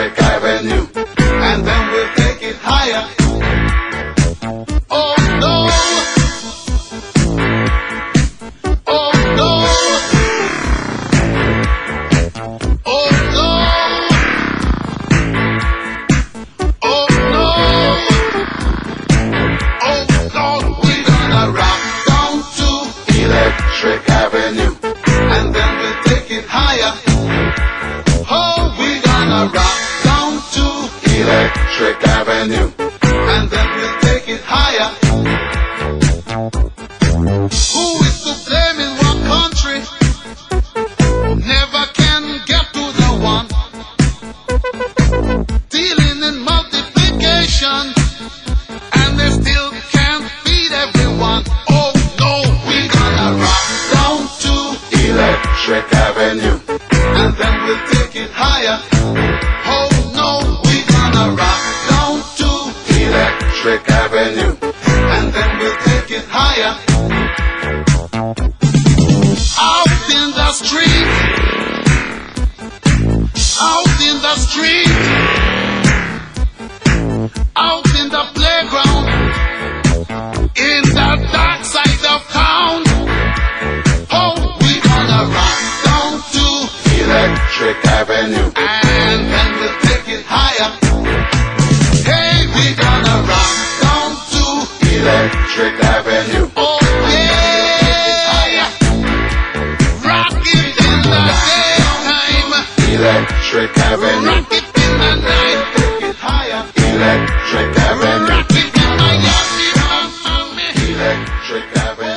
Electric Avenue, and then we'll take it higher. Oh no, oh no, oh no, oh no, oh Lord, we're gonna rock down to Electric Avenue, and then we'll take it higher. Oh, we're gonna rock down to Electric Avenue, and then we'll take it higher. Who is to blame in what country? Never can get to the one. Dealing in multiplication, and they still can't feed everyone. Oh no, we're gonna rock down to Electric Avenue, and then we'll take it higher. Oh no, we're gonna rock down to Electric Avenue, and then we'll take it higher. Out in the street, out in the street, out in the playground, in the dark side of town. Oh, we're gonna rock down to Electric Avenue, and then we'll take it higher. Hey, we're gonna rock down to Electric Avenue. Oh yeah, rock it in the daytime, Electric Avenue. Rock it in the night, take it higher, Electric Avenue. Rock it in my yard, Electric Avenue.